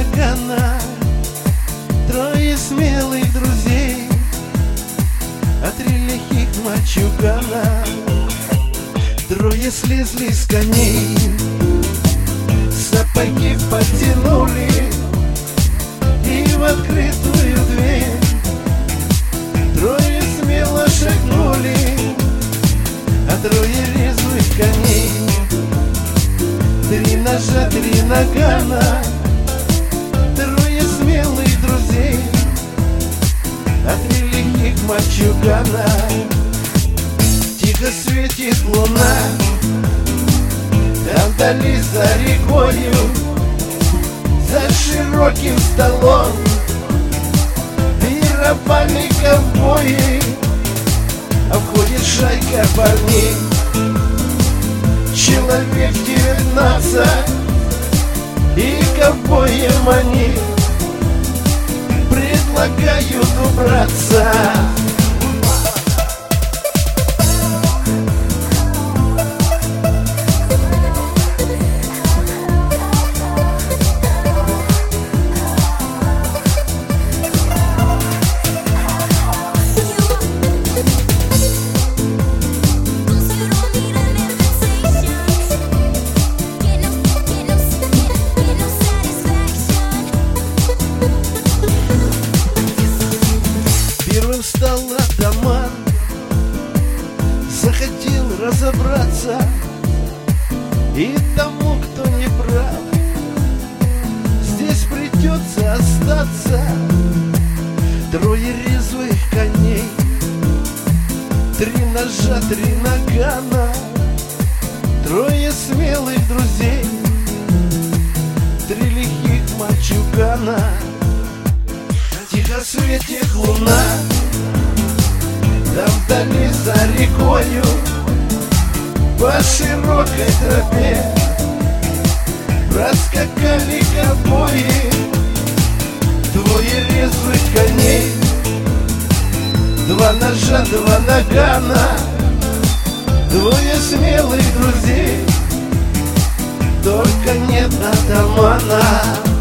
нагана, трое смелых друзей, а три лихих мальчугана. Трое слезли с коней, сапоги подтянули и в открытую дверь трое смело шагнули, а трое резвых коней. Три ножа, три нагана, трое смелых друзей, а три лихих мальчугана. Тихо светит луна, там вдали за рекою, за широким столом пировали ковбои, а входит шайка парней. Человек 19, и ковбоям они предлагают убраться. Встал атаман, захотел разобраться, и тому, кто не прав, здесь придется остаться. Трое резвых коней, три ножа, три нагана, трое смелых друзей, три лихих мальчугана. Тихо светит луна, там вдали за рекою, по широкой тропе проскакали ковбои. Двое резвых коней, два ножа, два нагана, двое смелых друзей, только нет атамана.